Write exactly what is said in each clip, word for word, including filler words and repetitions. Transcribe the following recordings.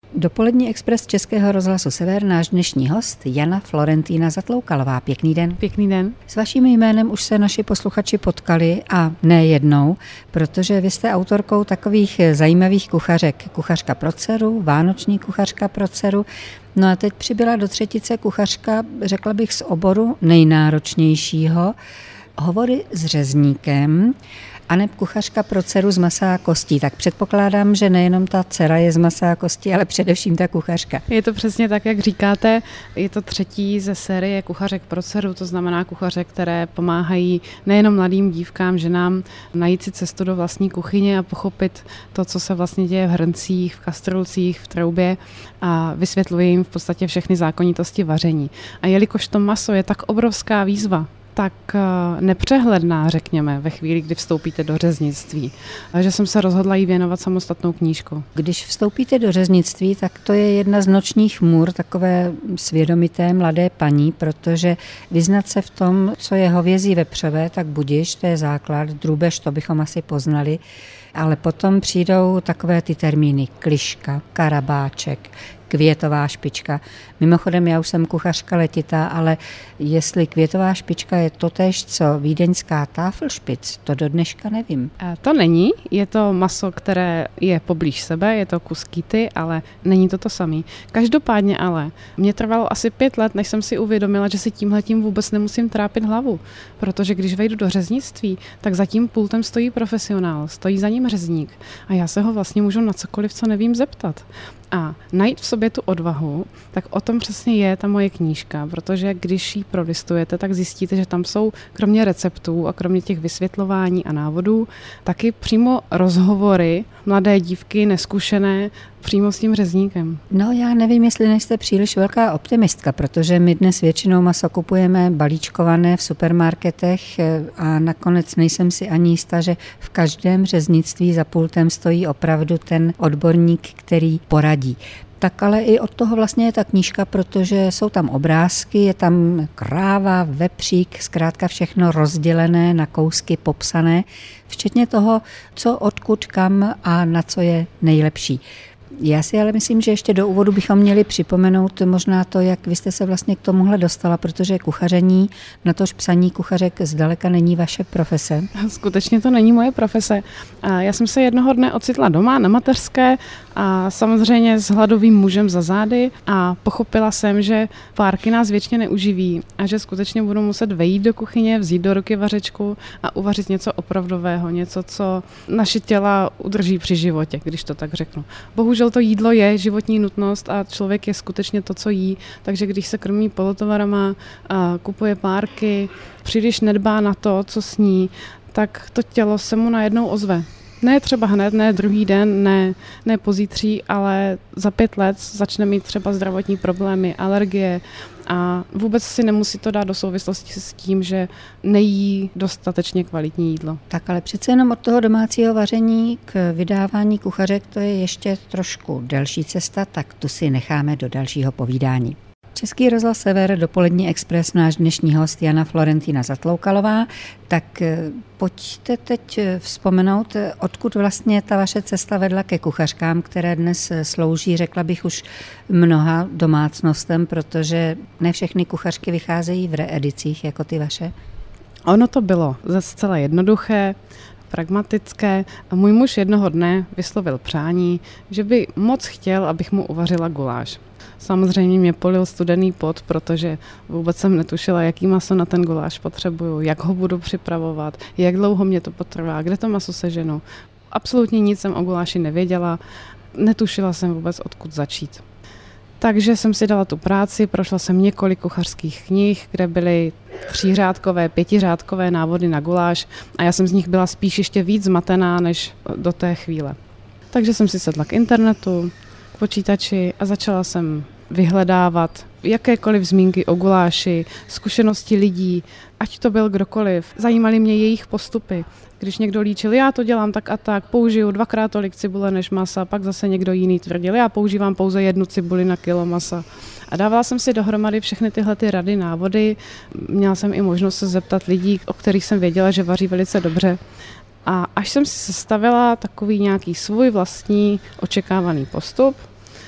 Dopolední expres Českého rozhlasu Sever, náš dnešní host Jana Florentína Zatloukalová. Pěkný den. Pěkný den. S vaším jménem už se naši posluchači potkali a ne jednou, protože vy jste autorkou takových zajímavých kuchařek. Kuchařka pro dceru, vánoční kuchařka pro dceru. No a teď přibyla do třetice kuchařka, řekla bych, z oboru nejnáročnějšího. Hovory s řezníkem, aneb kuchařka pro dceru z masa a kostí. Tak předpokládám, že nejenom ta dcera je z masa a kostí, ale především ta kuchařka. Je to přesně tak, jak říkáte. Je to třetí ze série kuchařek pro dceru, to znamená kuchařek, které pomáhají nejenom mladým dívkám, ženám najít si cestu do vlastní kuchyně a pochopit to, co se vlastně děje v hrncích, v kastrolcích, v troubě a vysvětluje jim v podstatě všechny zákonitosti vaření. A jelikož to maso je tak obrovská výzva, tak nepřehledná, řekněme, ve chvíli, kdy vstoupíte do řeznictví. Že jsem se rozhodla jí věnovat samostatnou knížku. Když vstoupíte do řeznictví, tak to je jedna z nočních můr takové svědomité mladé paní, protože vyznat se v tom, co je hovězí vepřové, tak budiš, to je základ, drůbež, to bychom asi poznali, ale potom přijdou takové ty termíny kliška, karabáček, květová špička. Mimochodem, já už jsem kuchařka letitá, ale jestli květová špička je totéž, co vídeňská táfelšpic, to do dneška nevím. To není, je to maso, které je poblíž sebe, je to kus kýty, ale není to to samý. Každopádně ale mě trvalo asi pět let, než jsem si uvědomila, že si tímhletím vůbec nemusím trápit hlavu, protože když vejdu do řeznictví, tak za tím pultem stojí profesionál, stojí za ním řezník a já se ho vlastně můžu na cokoliv, co nevím, zeptat. A najít v sobě tu odvahu, tak o tom přesně je ta moje knížka, protože když ji prolistujete, tak zjistíte, že tam jsou kromě receptů a kromě těch vysvětlování a návodů taky přímo rozhovory mladé dívky, neskušené, přímo s tím řezníkem. No já nevím, jestli nejste příliš velká optimistka, protože my dnes většinou maso kupujeme balíčkované v supermarketech a nakonec nejsem si ani jistá, že v každém řeznictví za pultem stojí opravdu ten odborník, který poradí. Tak ale i od toho vlastně je ta knížka, protože jsou tam obrázky, je tam kráva, vepřík, zkrátka všechno rozdělené na kousky, popsané, včetně toho, co, odkud, kam a na co je nejlepší. Já si ale myslím, že ještě do úvodu bychom měli připomenout možná to, jak vy jste se vlastně k tomuhle dostala, protože kuchaření, natož psaní kuchařek zdaleka není vaše profese. Skutečně to není moje profese. Já jsem se jednoho dne ocitla doma na mateřské a samozřejmě s hladovým mužem za zády a pochopila jsem, že párky nás věčně neuživí a že skutečně budu muset vejít do kuchyně, vzít do ruky vařečku a uvařit něco opravdového, něco, co naše těla udrží při životě, když to tak řeknu. Bohužel to jídlo je životní nutnost a člověk je skutečně to, co jí, takže když se krmí polotovarama, kupuje párky, příliš nedbá na to, co sní, tak to tělo se mu najednou ozve. Ne třeba hned, ne druhý den, ne, ne pozítří, ale za pět let začne mít třeba zdravotní problémy, alergie a vůbec si nemusí to dát do souvislosti s tím, že nejí dostatečně kvalitní jídlo. Tak ale přece jenom od toho domácího vaření k vydávání kuchařek to je ještě trošku delší cesta, tak tu si necháme do dalšího povídání. Český rozhlas Sever, dopolední expres, náš dnešní host Jana Florentína Zatloukalová. Tak pojďte teď vzpomenout, odkud vlastně ta vaše cesta vedla ke kuchařkám, které dnes slouží, řekla bych, už mnoha domácnostem, protože ne všechny kuchařky vycházejí v reedicích jako ty vaše. Ono to bylo zcela jednoduché, pragmatické a můj muž jednoho dne vyslovil přání, že by moc chtěl, abych mu uvařila guláš. Samozřejmě mě polil studený pot, protože vůbec jsem netušila, jaký maso na ten guláš potřebuju, jak ho budu připravovat, jak dlouho mě to potrvá, kde to maso seženu. Absolutně nic jsem o guláši nevěděla, netušila jsem vůbec, odkud začít. Takže jsem si dala tu práci, prošla jsem několik kuchařských knih, kde byly třířádkové, pětiřádkové návody na guláš a já jsem z nich byla spíš ještě víc zmatená než do té chvíle. Takže jsem si sedla k internetu, k počítači a začala jsem vyhledávat jakékoliv zmínky o guláši, zkušenosti lidí, ať to byl kdokoliv. Zajímaly mě jejich postupy. Když někdo líčil, já to dělám tak a tak, použiju dvakrát tolik cibule než masa, pak zase někdo jiný tvrdil, já používám pouze jednu cibuli na kilo masa. A dávala jsem si dohromady všechny tyhle ty rady, návody. Měla jsem i možnost se zeptat lidí, o kterých jsem věděla, že vaří velice dobře. A až jsem si sestavila takový nějaký svůj vlastní očekávaný postup,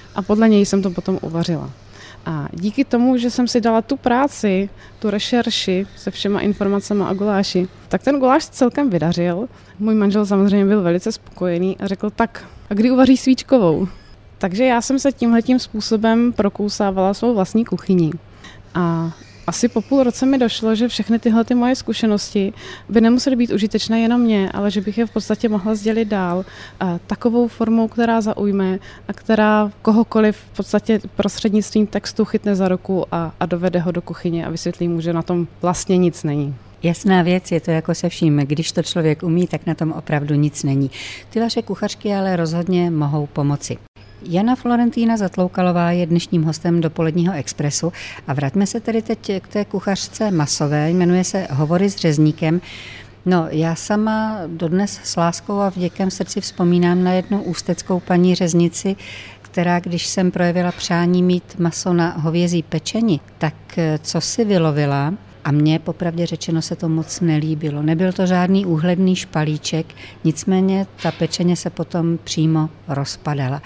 a podle něj jsem to potom uvařila. A díky tomu, že jsem si dala tu práci, tu rešerši se všema informacemi o guláši, tak ten guláš celkem vydařil. Můj manžel samozřejmě byl velice spokojený a řekl, tak a kdy uvaří svíčkovou? Takže já jsem se tímhletím způsobem prokousávala svou vlastní kuchyni. A asi po půl roce mi došlo, že všechny tyhle ty moje zkušenosti by nemusely být užitečné jenom mě, ale že bych je v podstatě mohla sdělit dál a takovou formou, která zaujme a která kohokoliv v podstatě prostřednictvím textu chytne za ruku a, a dovede ho do kuchyně a vysvětlí mu, že na tom vlastně nic není. Jasná věc, je to jako se vším. Když to člověk umí, tak na tom opravdu nic není. Ty vaše kuchařky ale rozhodně mohou pomoci. Jana Florentína Zatloukalová je dnešním hostem Dopoledního expresu a vraťme se tedy teď k té kuchařce masové, jmenuje se Hovory s řezníkem. No, já sama dodnes s láskou a vděkem v srdci vzpomínám na jednu ústeckou paní řeznici, která, když jsem projevila přání mít maso na hovězí pečení, tak co si vylovila, a mně popravdě řečeno se to moc nelíbilo. Nebyl to žádný úhledný špalíček, nicméně ta pečeně se potom přímo rozpadala.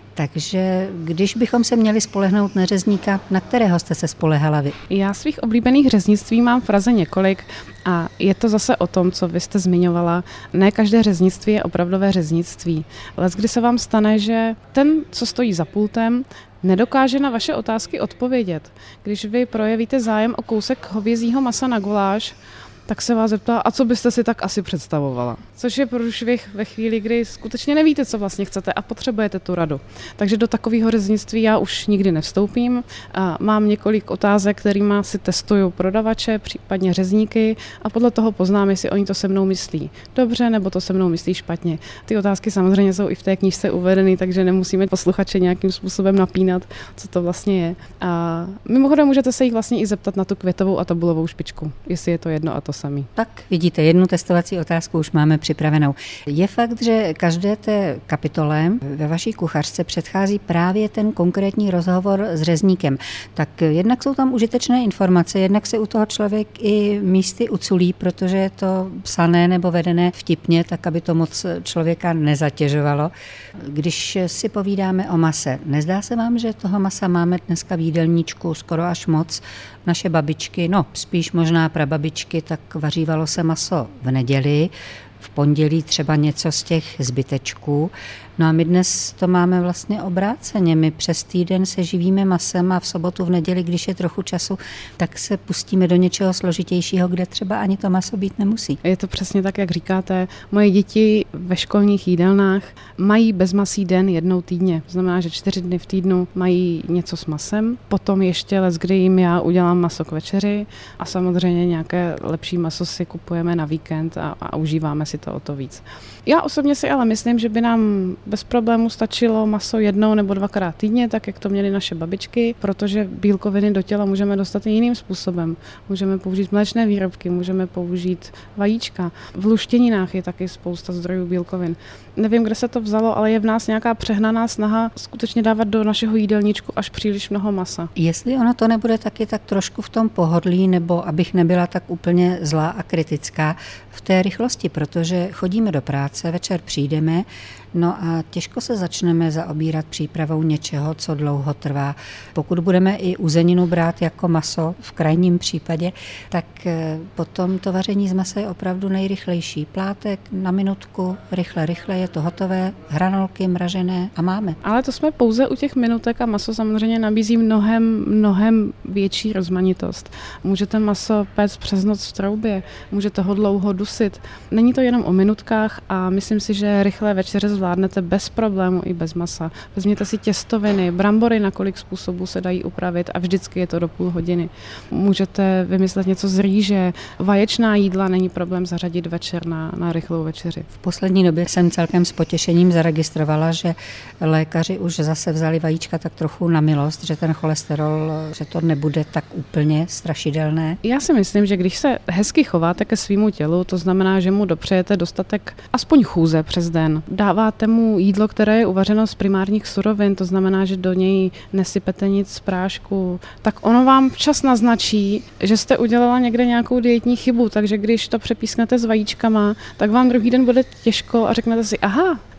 Takže když bychom se měli spolehnout na řezníka, na kterého jste se spolehala vy? Já svých oblíbených řeznictví mám v Praze několik a je to zase o tom, co vy jste zmiňovala. Ne každé řeznictví je opravdové řeznictví. Ale kdy se vám stane, že ten, co stojí za pultem, nedokáže na vaše otázky odpovědět. Když vy projevíte zájem o kousek hovězího masa na guláš, tak se vás zeptá, a co byste si tak asi představovala. Což je průšvih ve chvíli, kdy skutečně nevíte, co vlastně chcete a potřebujete tu radu. Takže do takového řeznictví já už nikdy nevstoupím. A mám několik otázek, kterými si testuju prodavače, případně řezníky a podle toho poznám, jestli oni to se mnou myslí dobře, nebo to se mnou myslí špatně. Ty otázky samozřejmě jsou i v té knížce uvedeny, takže nemusíme posluchače nějakým způsobem napínat, co to vlastně je. A mimochodem můžete se jich vlastně i zeptat na tu květovou a tabulovou špičku, jestli je to jedno a to samý. Tak vidíte, jednu testovací otázku už máme připravenou. Je fakt, že každé té kapitole ve vaší kuchařce předchází právě ten konkrétní rozhovor s řezníkem. Tak jednak jsou tam užitečné informace, jednak se u toho člověk i místy uculí, protože je to psané nebo vedené vtipně, tak aby to moc člověka nezatěžovalo. Když si povídáme o mase, nezdá se vám, že toho masa máme dneska v jídelníčku skoro až moc? Naše babičky, no spíš možná prababičky, tak vařívalo se maso v neděli, v pondělí třeba něco z těch zbytečků. No a my dnes to máme vlastně obráceně. My přes týden se živíme masem a v sobotu, v neděli, když je trochu času, tak se pustíme do něčeho složitějšího, kde třeba ani to maso být nemusí. Je to přesně tak, jak říkáte. Moje děti ve školních jídelnách mají bezmasý den jednou týdně. To znamená, že čtyři dny v týdnu mají něco s masem. Potom ještě leckdy jim já udělám maso k večeři a samozřejmě nějaké lepší maso si kupujeme na víkend a, a užíváme si to o to víc. Já osobně si ale myslím, že by nám bez problému stačilo maso jednou nebo dvakrát týdně, tak jak to měly naše babičky, protože bílkoviny do těla můžeme dostat i jiným způsobem. Můžeme použít mléčné výrobky, můžeme použít vajíčka. V luštěninách je taky spousta zdrojů bílkovin. Nevím, kde se to vzalo, ale je v nás nějaká přehnaná snaha skutečně dávat do našeho jídelníčku až příliš mnoho masa. Jestli ono to nebude taky tak trošku v tom pohodlí, nebo abych nebyla tak úplně zlá a kritická, v té rychlosti, protože chodíme do práce, večer přijdeme, no a těžko se začneme zaobírat přípravou něčeho, co dlouho trvá. Pokud budeme i uzeninu brát jako maso v krajním případě, tak potom to vaření z masa je opravdu nejrychlejší. Plátek na minutku, rychle, rychle je to hotové, hranolky mražené a máme. Ale to jsme pouze u těch minutek a maso samozřejmě nabízí mnohem, mnohem větší rozmanitost. Můžete maso péct přes noc v troubě, můžete ho dlouho dusit. Není to jenom o minutkách a myslím si, že rychlé večeře zvládnete bez problému i bez masa. Vezměte si těstoviny, brambory, na kolik způsobů se dají upravit a vždycky je to do půl hodiny. Můžete vymyslet něco z rýže, vaječná jídla, není problém zařadit večer na, na rychlou večeři. V poslední době jsem celkem s potěšením zaregistrovala, že lékaři už zase vzali vajíčka tak trochu na milost, že ten cholesterol, že to nebude tak úplně strašidelné. Já si myslím, že když se hezky chováte ke svýmu tělu, to znamená, že mu dopřejete dostatek aspoň chůze přes den. Dáváte mu jídlo, které je uvařeno z primárních surovin, to znamená, že do něj nesypete nic z prášku, tak ono vám včas naznačí, že jste udělala někde nějakou dietní chybu, takže když to přepísknete s vajíčkama, tak vám druhý den bude těžko a řeknete si, aha,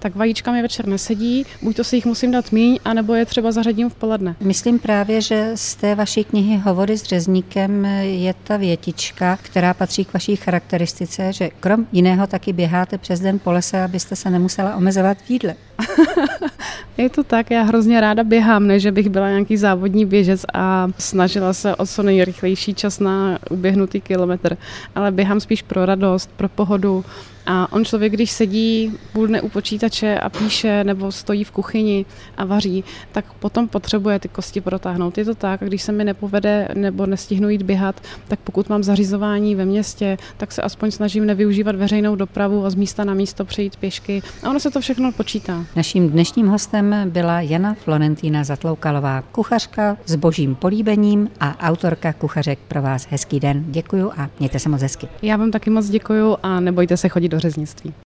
tak vajíčka mi večer nesedí, buď to si jich musím dát míň, anebo je třeba zařadím v poledne. Myslím právě, že z té vaší knihy Hovory s řezníkem je ta větička, která patří k vaší charakteristice, že krom jiného taky běháte přes den po lese, abyste se nemusela omezovat v jídle. Je to tak, já hrozně ráda běhám, než bych byla nějaký závodní běžec a snažila se o co nejrychlejší čas na uběhnutý kilometr, ale běhám spíš pro radost, pro pohodu. A on člověk, když sedí půl dne u počítače a píše nebo stojí v kuchyni a vaří, tak potom potřebuje ty kosti protáhnout. Je to tak, a když se mi nepovede nebo nestihnu jít běhat, tak pokud mám zařizování ve městě, tak se aspoň snažím nevyužívat veřejnou dopravu a z místa na místo přejít pěšky. A ono se to všechno počítá. Naším dnešním hostem byla Jana Florentína Zatloukalová, kuchařka s božím políbením a autorka kuchařek pro vás. Hezký den, děkuju a mějte se moc hezky. Já vám taky moc děkuju a nebojte se chodit do řeznictví.